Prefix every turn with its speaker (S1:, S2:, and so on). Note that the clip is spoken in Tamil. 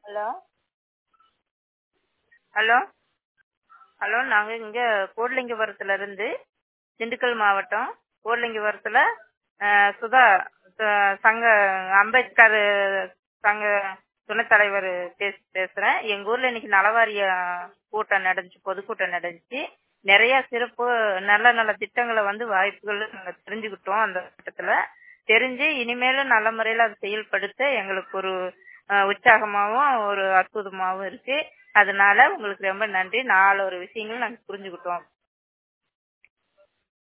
S1: ஹலோ ஹலோ ஹலோ நாங்கள் இங்கே கோட்லிங்கபுரத்துல இருந்து திண்டுக்கல் மாவட்டம் கோட்லிங்கபுரத்தில் சுதா சங்க அம்பேத்கர் சங்க துணைத் தலைவர் பேசுகிறேன். எங்கள் ஊரில் இன்னைக்கு நலவாரிய கூட்டம் நடந்துச்சு, பொதுக்கூட்டம் நடந்துச்சு. நிறையா சிறப்பு நல்ல நல்ல திட்டங்களை வாய்ப்புகள் நாங்கள் தெரிஞ்சுக்கிட்டோம். அந்த கூட்டத்தில் தெரிஞ்சு இனிமேலும் நல்ல முறையில் அதை செயல்படுத்த எங்களுக்கு ஒரு உற்சாகமாகவும் ஒரு அற்புதமாகவும் இருக்குது. அதனால உங்களுக்கு ரொம்ப நன்றி. 4 ஒரு விஷயங்கள் நாங்கள் புரிஞ்சுக்கிட்டோம்.